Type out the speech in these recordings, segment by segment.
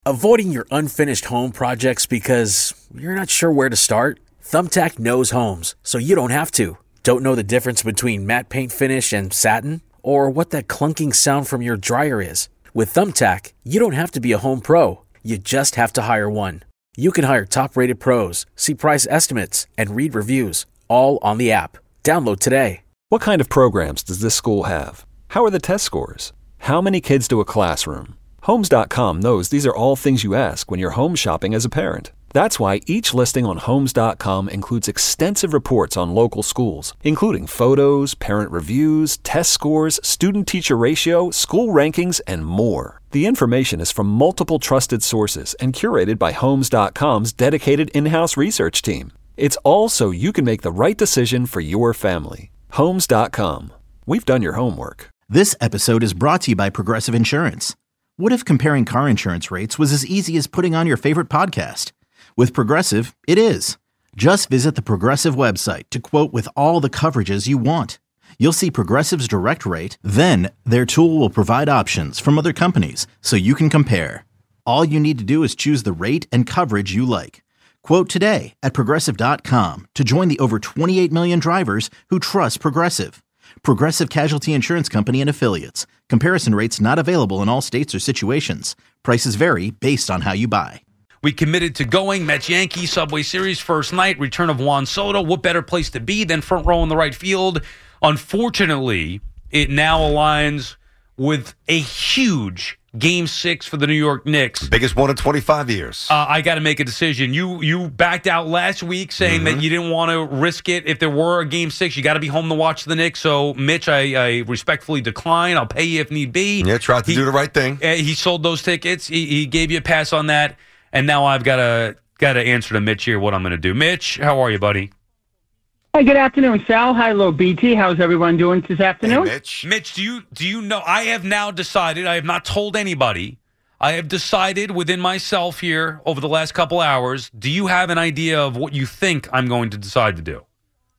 Avoiding your unfinished home projects because you're not sure where to start? Thumbtack knows homes, so you don't have to. Don't know the difference between matte paint finish and satin? Or what that clunking sound from your dryer is? With Thumbtack, you don't have to be a home pro. You just have to hire one. You can hire top-rated pros, see price estimates, and read reviews, all on the app. Download today. What kind of programs does this school have? How are the test scores? How many kids do a classroom? Homes.com knows these are all things you ask when you're home shopping as a parent. That's why each listing on Homes.com includes extensive reports on local schools, including photos, parent reviews, test scores, student-teacher ratio, school rankings, and more. The information is from multiple trusted sources and curated by Homes.com's dedicated in-house research team. It's all so you can make the right decision for your family. Homes.com. We've done your homework. This episode is brought to you by Progressive Insurance. What if comparing car insurance rates was as easy as putting on your favorite podcast? With Progressive, it is. Just visit the Progressive website to quote with all the coverages you want. You'll see Progressive's direct rate, then their tool will provide options from other companies so you can compare. All you need to do is choose the rate and coverage you like. Quote today at Progressive.com to join the over 28 million drivers who trust Progressive. Progressive Casualty Insurance Company and Affiliates. Comparison rates not available in all states or situations. Prices vary based on how you buy. We committed to going. Mets-Yankees, Subway Series, first night, return of Juan Soto. What better place to be than front row in the right field? Unfortunately, it now aligns with a huge Game 6 for the New York Knicks. Biggest one in 25 years. I got to make a decision. You backed out last week saying that you didn't want to risk it. If there were a Game 6, you got to be home to watch the Knicks. So, Mitch, I respectfully decline. I'll pay you if need be. Yeah, tried to do the right thing. He sold those tickets. He gave you a pass on that. And now I've got to answer to Mitch here what I'm going to do. Mitch, how are you, buddy? Hey, good afternoon, Sal. Hi, hello, BT. How's everyone doing this afternoon? Hey, Mitch. Mitch, do you know? I have now decided. I have not told anybody. I have decided within myself here over the last couple hours. Do you have an idea of what you think I'm going to decide to do?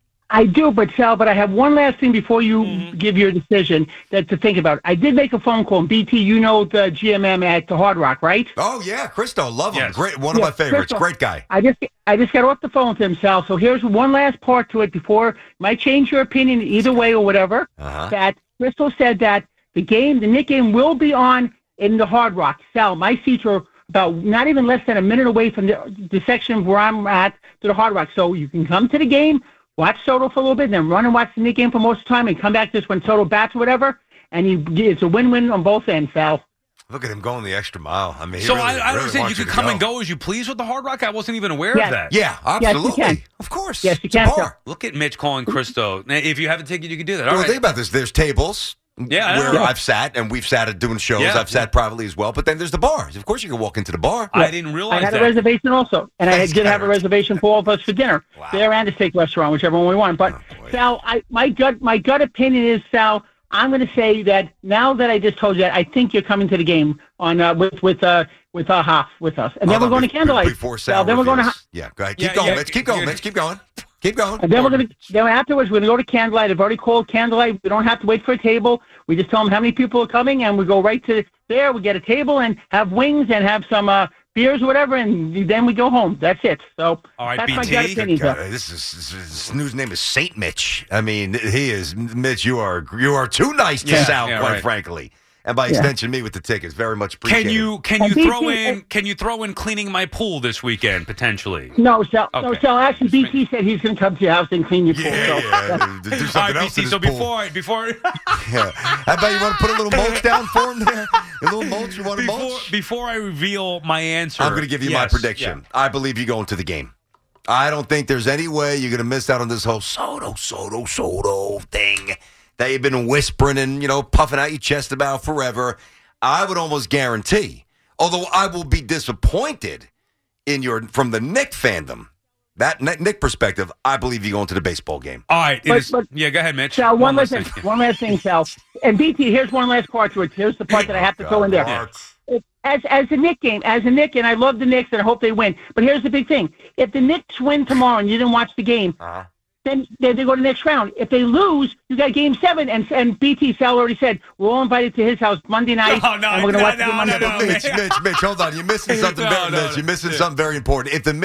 I do, but I have one last thing before you give your decision that to think about. I did make a phone call. And BT, you know the GMM at the Hard Rock, right? Oh yeah, Christo, love him. Yes. Great, one of my favorites. Christo, Great guy. I just got off the phone with him, Sal. So here's one last part to it before might change your opinion either way or whatever. That Crystal said that the Knick game will be on in the Hard Rock. Sal, my seats are about not even less than a minute away from the section where I'm at to the Hard Rock. So you can come to the game, watch Soto for a little bit, and then run and watch the Knick game for most of the time and come back just when Soto bats or whatever. And it's a win-win on both ends, Sal. Look at him going the extra mile. I mean, So really, I understand you could can come and go as you please with the Hard Rock. I wasn't even aware of that. Yeah, absolutely. Yes, you can. Of course. Yes, you It's a can, bar. Sal. Look at Mitch calling Christo. Now, if you have a ticket, you can do that. All Well, right. think about this. There's tables where I've sat, and we've sat at doing shows. Yeah. I've sat privately as well. But then there's the bars. Of course, you can walk into the bar. I didn't realize I had that. a reservation also, and I did have a reservation for all of us for dinner Wow. there and a steak restaurant, whichever one we want. But boy. Sal, my gut opinion is, Sal, I'm going to say that now that I just told you that, I think you're coming to the game on with Hoff with us, and then we're going to Candlelight. Before Sal, Sal then we're going to. reviews. Yeah, go ahead. Keep going, Mitch. Keep going, Mitch. Keep going. Keep going. And then afterwards we're going to go to Candlelight. I've already called Candlelight. We don't have to wait for a table. We just tell them how many people are coming, and we go right to there. We get a table and have wings and have some beers or whatever, and then we go home. That's it. So All right, that's my BT. gut opinion. God, Sal. this news name is Saint Mitch. I mean, he is Mitch. You are too nice to sound, quite frankly. And by extension, me with the tickets, very much appreciated. Can you throw in cleaning my pool this weekend potentially? No, Sal. Okay. No, Sal. Actually, BT said he's going to come to your house and clean your pool. Yeah, do All something right, else BT, in his so pool. before Yeah. How about you want to put a little mulch down for him there? A little mulch? You want a mulch? before I reveal my answer, I'm going to give you my prediction. Yeah. I believe you go into the game. I don't think there's any way you're going to miss out on this whole Soto thing that you've been whispering and, puffing out your chest about forever. I would almost guarantee, although I will be disappointed from the Knick fandom, that Knick perspective, I believe you go into the baseball game. All right. But go ahead, Mitch. Sal, one last thing, Sal. And BT, here's one last part to it. Here's the part that I have to throw in there. As a Knick game, and I love the Knicks and I hope they win. But here's the big thing: if the Knicks win tomorrow and you didn't watch the game, then they go to the next round. If they lose, you got Game 7, and BT Sal already said we're all invited to his house Monday night, and we're going to watch the Monday night. Mitch, hold on. You're missing something. You're missing something very important. If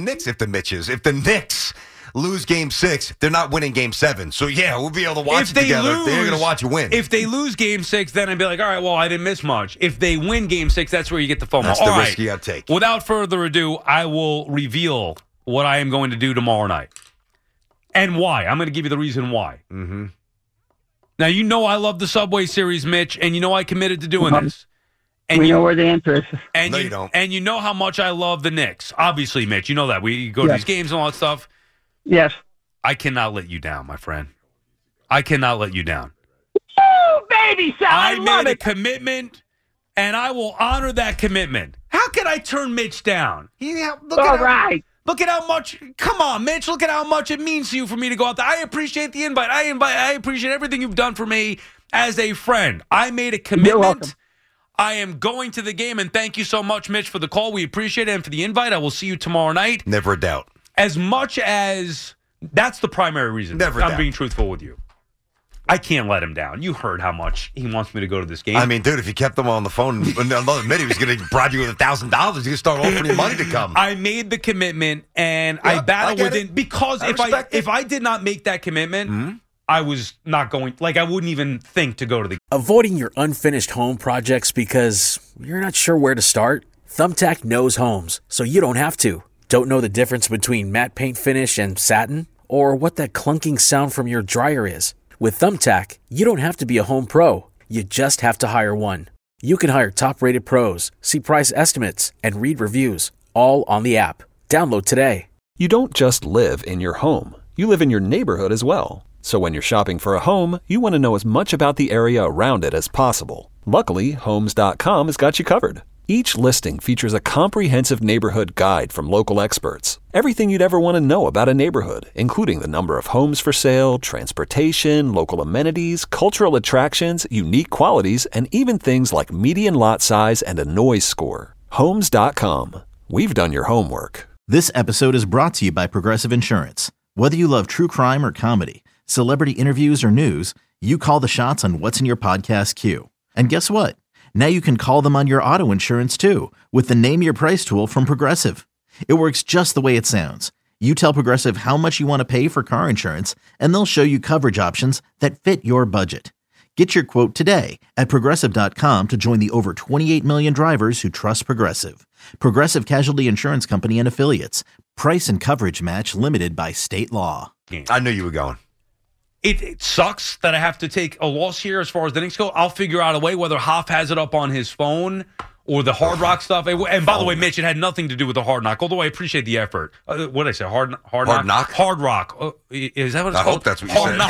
the Knicks lose Game 6, they're not winning Game 7. So yeah, we'll be able to watch it together. They're going to watch you win. If they lose Game 6, then I'd be like, all right, well, I didn't miss much. If they win Game 6, that's where you get the FOMO. That's the risk you got to take. Without further ado, I will reveal what I am going to do tomorrow night. And why. I'm going to give you the reason why. Mm-hmm. Now, you know I love the Subway Series, Mitch, and you know I committed to doing this. And we know where the answer is. And no, you don't. And you know how much I love the Knicks. Obviously, Mitch, you know that. We go to these games and all that stuff. Yes. I cannot let you down, my friend. I cannot let you down. Oh, baby, Sal, I love made it. A commitment, and I will honor that commitment. How can I turn Mitch down? Look at how much. Come on, Mitch. Look at how much it means to you for me to go out there. I appreciate the invite. I appreciate everything you've done for me as a friend. I made a commitment. You're welcome. I am going to the game, and thank you so much, Mitch, for the call. We appreciate it, and for the invite. I will see you tomorrow night. Never a doubt. As much as that's the primary reason. I'm being truthful with you. I can't let him down. You heard how much he wants me to go to this game. I mean, dude, if you kept him on the phone and another minute, he was going to bribe you with $1,000. He's going to start offering you money to come. I made the commitment, and I battled with it because if I did not make that commitment, I was not going. Like, I wouldn't even think to go to the. Avoiding your unfinished home projects because you're not sure where to start? Thumbtack knows homes, so you don't have to. Don't know the difference between matte paint finish and satin? Or what that clunking sound from your dryer is? With Thumbtack, you don't have to be a home pro. You just have to hire one. You can hire top-rated pros, see price estimates, and read reviews, all on the app. Download today. You don't just live in your home. You live in your neighborhood as well. So when you're shopping for a home, you want to know as much about the area around it as possible. Luckily, Homes.com has got you covered. Each listing features a comprehensive neighborhood guide from local experts. Everything you'd ever want to know about a neighborhood, including the number of homes for sale, transportation, local amenities, cultural attractions, unique qualities, and even things like median lot size and a noise score. Homes.com. We've done your homework. This episode is brought to you by Progressive Insurance. Whether you love true crime or comedy, celebrity interviews or news, you call the shots on what's in your podcast queue. And guess what? Now you can call them on your auto insurance too with the Name Your Price tool from Progressive. It works just the way it sounds. You tell Progressive how much you want to pay for car insurance, and they'll show you coverage options that fit your budget. Get your quote today at Progressive.com to join the over 28 million drivers who trust Progressive. Progressive Casualty Insurance Company and Affiliates. Price and coverage match limited by state law. I knew you were going. It sucks that I have to take a loss here as far as the Knicks go. I'll figure out a way, whether Hoff has it up on his phone or the Hard Rock stuff. And by the way, Mitch, it had nothing to do with the Hard Knock, although I appreciate the effort. What did I say? Hard Knock? Hard Rock. Is that what it's called? I hope that's what you said.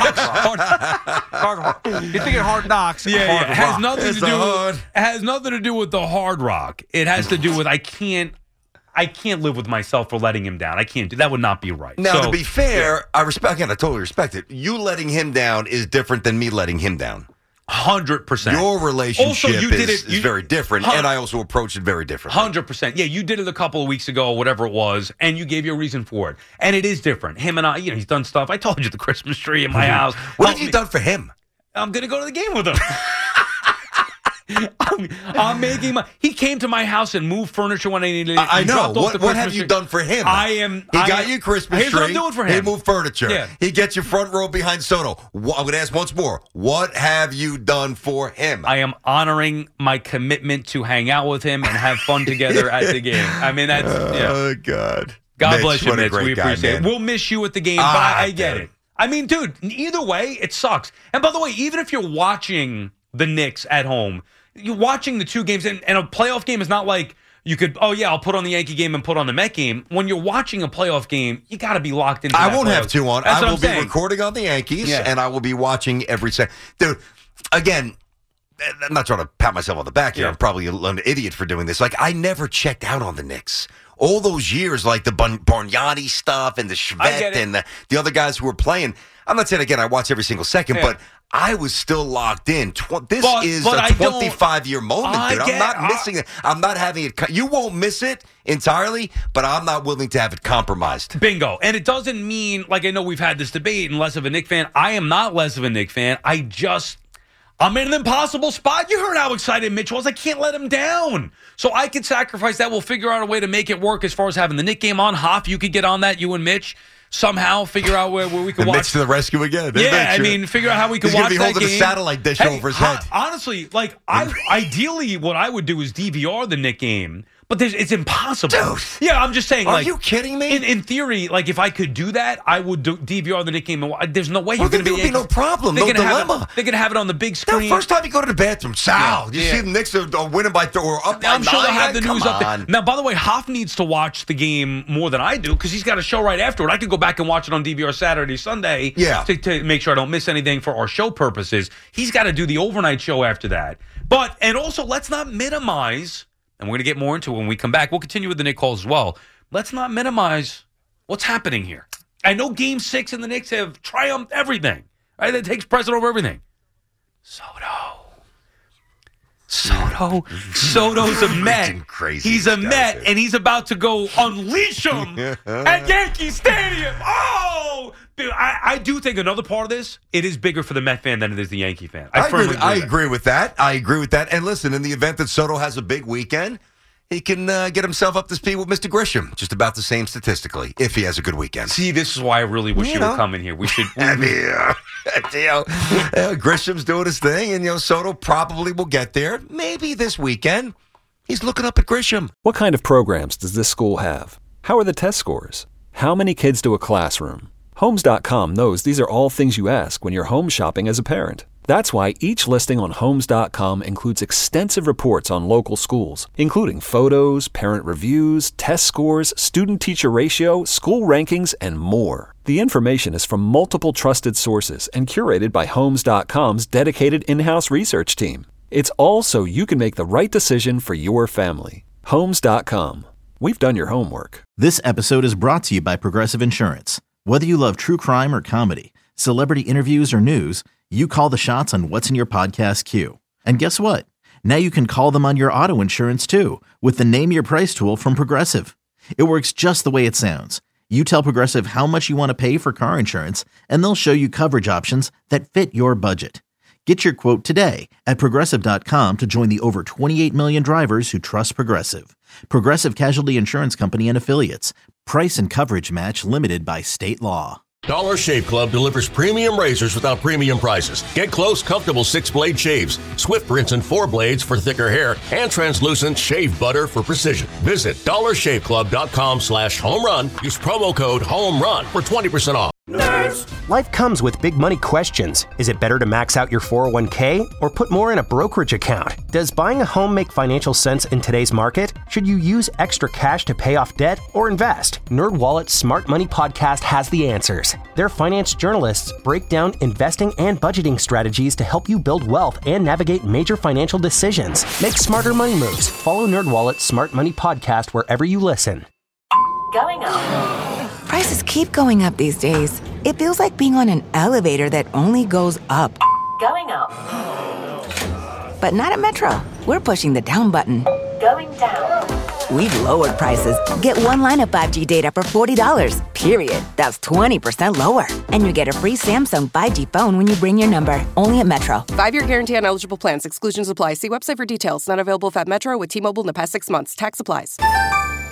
Hard Knocks. You're thinking Hard Knocks. Yeah. It has nothing to do. It has nothing to do with the Hard Rock. It has to do with I can't live with myself for letting him down. I can't do that. Would not be right. Now, to be fair, I totally respect it. You letting him down is different than me letting him down. 100%. Your relationship is very different, and I also approached it very differently. 100%. Yeah, you did it a couple of weeks ago, or whatever it was, and you gave your reason for it. And it is different. Him and I, he's done stuff. I told you the Christmas tree in my house. What have you done for him? I'm going to go to the game with him. I'm making he came to my house and moved furniture when I needed it. I know. What have you done for him? He got you a Christmas tree. Here's what I'm doing for him. He moved furniture. Yeah. He gets you front row behind Soto. I'm going to ask once more. What have you done for him? I am honoring my commitment to hang out with him and have fun together at the game. I mean, that's Oh, God. God Mitch, bless you, what a Mitch. great We guy, appreciate man. it. We'll miss you at the game, but I get it. I mean, dude, either way, it sucks. And by the way, even if you're watching the Knicks at home, you're watching the two games, and a playoff game is not like you could, I'll put on the Yankee game and put on the Met game. When you're watching a playoff game, you got to be locked into I won't have two on. That's I will what be I'm saying. recording on the Yankees, and I will be watching every second. Dude, again, I'm not trying to pat myself on the back here. I'm probably an idiot for doing this. Like, I never checked out on the Knicks. All those years, like the Bargnani stuff and the Schvett and the other guys who were playing. I'm not saying, again, I watch every single second, but I was still locked in. This is but a I 25-year moment, dude. I'm not it. missing it. I'm not having it. You won't miss it entirely, but I'm not willing to have it compromised. Bingo. And it doesn't mean, like I know we've had this debate and less of a Knick fan. I am not less of a Knick fan. I'm in an impossible spot. You heard how excited Mitch was. I can't let him down. So I could sacrifice that. We'll figure out a way to make it work as far as having the Knick game on. Hoff, you could get on that, you and Mitch. Somehow figure out where we can watch. Mitch to the rescue again. Figure out how we can watch that game. He's going to be holding a satellite dish over his head. Honestly, ideally what I would do is DVR the Knick game. But it's impossible. Dude. Yeah, I'm just saying. Are you kidding me? In theory, if I could do that, I would DVR the Knick game. There's no way you're going to be no problem, no dilemma. They're going to have it on the big screen. The first time you go to the bathroom, Sal, you see the Knicks are winning by or up by 9. I'm sure they'll have the news up there. Now, by the way, Hoff needs to watch the game more than I do because he's got a show right afterward. I could go back and watch it on DVR Saturday, Sunday to make sure I don't miss anything for our show purposes. He's got to do the overnight show after that. And also, let's not minimize. And we're going to get more into it when we come back. We'll continue with the Knick calls as well. Let's not minimize what's happening here. I know Game 6 and the Knicks have triumphed everything. Right? That takes precedent over everything. Soto's a Met. He's a Met, and he's about to go unleash him at Yankee Stadium. Oh! I do think another part of this, it is bigger for the Met fan than it is the Yankee fan. I agree with that. And listen, in the event that Soto has a big weekend, he can get himself up to speed with Mr. Grisham. Just about the same statistically, if he has a good weekend. See, this is why I really wish you would come in here. We should. Grisham's doing his thing, and Soto probably will get there. Maybe this weekend. He's looking up at Grisham. What kind of programs does this school have? How are the test scores? How many kids do a classroom? Homes.com knows these are all things you ask when you're home shopping as a parent. That's why each listing on Homes.com includes extensive reports on local schools, including photos, parent reviews, test scores, student-teacher ratio, school rankings, and more. The information is from multiple trusted sources and curated by Homes.com's dedicated in-house research team. It's all so you can make the right decision for your family. Homes.com. We've done your homework. This episode is brought to you by Progressive Insurance. Whether you love true crime or comedy, celebrity interviews or news, you call the shots on what's in your podcast queue. And guess what? Now you can call them on your auto insurance too with the Name Your Price tool from Progressive. It works just the way it sounds. You tell Progressive how much you want to pay for car insurance, and they'll show you coverage options that fit your budget. Get your quote today at Progressive.com to join the over 28 million drivers who trust Progressive. Progressive Casualty Insurance Company and Affiliates. Price and coverage match limited by state law. Dollar Shave Club delivers premium razors without premium prices. Get close, comfortable 6-blade shaves, swift rinse and 4 blades for thicker hair, and translucent shave butter for precision. Visit dollarshaveclub.com/home run. Use promo code HOMERUN for 20% off. Nerds. Life comes with big money questions. Is it better to max out your 401k or put more in a brokerage account? Does buying a home make financial sense in today's market? Should you use extra cash to pay off debt or invest? NerdWallet's Smart Money Podcast has the answers. Their finance journalists break down investing and budgeting strategies to help you build wealth and navigate major financial decisions. Make smarter money moves. Follow NerdWallet's Smart Money Podcast wherever you listen. Going up. Prices keep going up these days. It feels like being on an elevator that only goes up. Going up. But not at Metro. We're pushing the down button. Going down. We've lowered prices. Get one line of 5G data for $40, period. That's 20% lower. And you get a free Samsung 5G phone when you bring your number. Only at Metro. 5-year guarantee on eligible plans. Exclusions apply. See website for details. Not available at Metro with T-Mobile in the past 6 months. Tax applies.